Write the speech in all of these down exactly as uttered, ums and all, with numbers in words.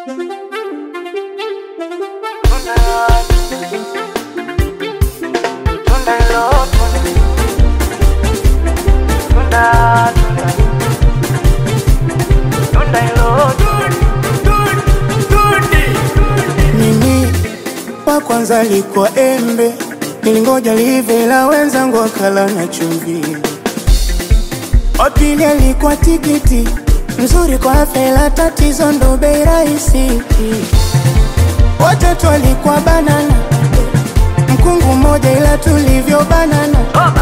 Mimi wa kwanza liko embe, nilingoja live la wenzangu wakala na chumvi. Wa pili alikuwa tikiti, mzuri kwa afya tatizo ndo bei rahisi. Wa tatu alikuwa banana, mkungu mmoja ila tulivyo banana.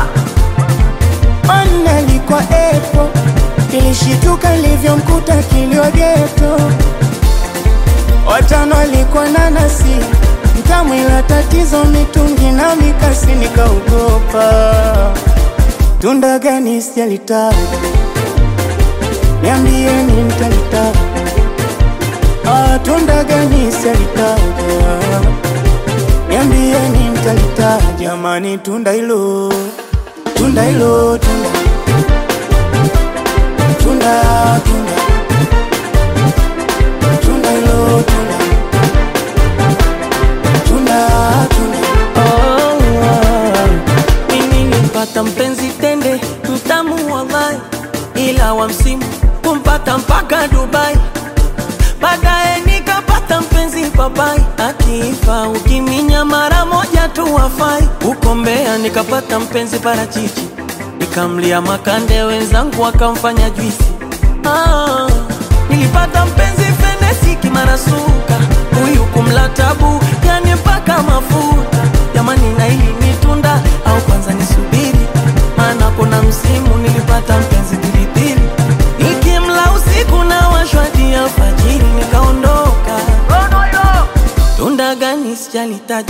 Wa nne alikuwa apple, ilishituka livyo mkuta kilio ghetto. Wa tano alikuwa nanasi, mtamu ila tatizo mitungi na mikasi nikaogopa. Tunda gani sijalitaka, niambieni nitalitaka. Ah, tunda gani sijalitaka, niambieni nitalitaka. Jamani tunda hilo, tunda hilo, tunda Tunda, tunda Tunda hilo, tunda Tunda, tunda Oh, oh. Mimi nilipata mpenzi tende, mtamu wallahi, ila wa msimu kumpata mpaka Dubai. Baadaye nikapata mpenzi papai, akifa ukiminya mara moja tu wafai. Uko Mbeya nikapata mpenzi parachichi, nikamlia makande wenzangu wakamfanya juisi. Ah, nilipata mpenzi fenesi kimarasuka, huyu kumlatabu yani mpaka mafuta. Jamani na hili ni tunda au kwanza nisubiri, maana kuna msimu nilipata mpenzi pilipili, nikimla usiku na washwadi ya fajiri nikaondoka. Tunda gani sijalitaja,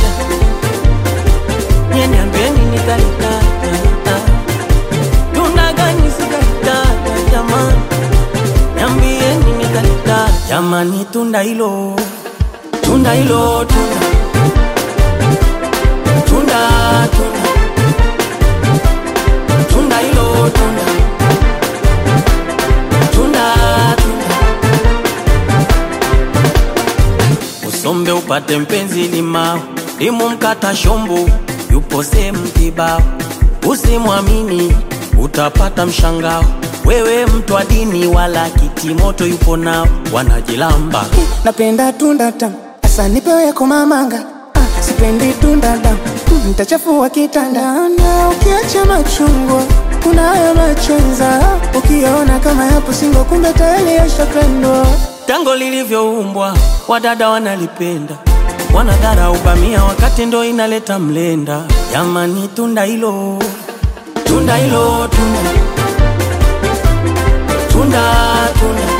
nye niambieni nitalitaja. Tunda gani sijalitaja jamani, niambieni nitalitaja. Jamani tunda hilo, tunda hilo, tunda Tunda, tunda Tunda hilo, tunda Tunda, tunda Usombe upate mpenzi limao, limu mkata shombo, yupo sehemu kibao. Usimwamini utapata mshangao, wewe mtu wa dini wala kitimoto yupo nao wanajilamba. Napenda tunda tamu, asa nipewe kumamanga. Ah, sipendi tunda damu, nitachafua kitanda. Na ukiacha machungwa, kuna haya machenza. Ukiona kama yapo singo kumbe tayari yashapendwa. Tango lilivyoumbwa, wadada wanalipenda, wanadhara ubamia wakati ndo inaleta mlenda. Jamani tunda hilo, tunda hilo, tunda Tunda, tunda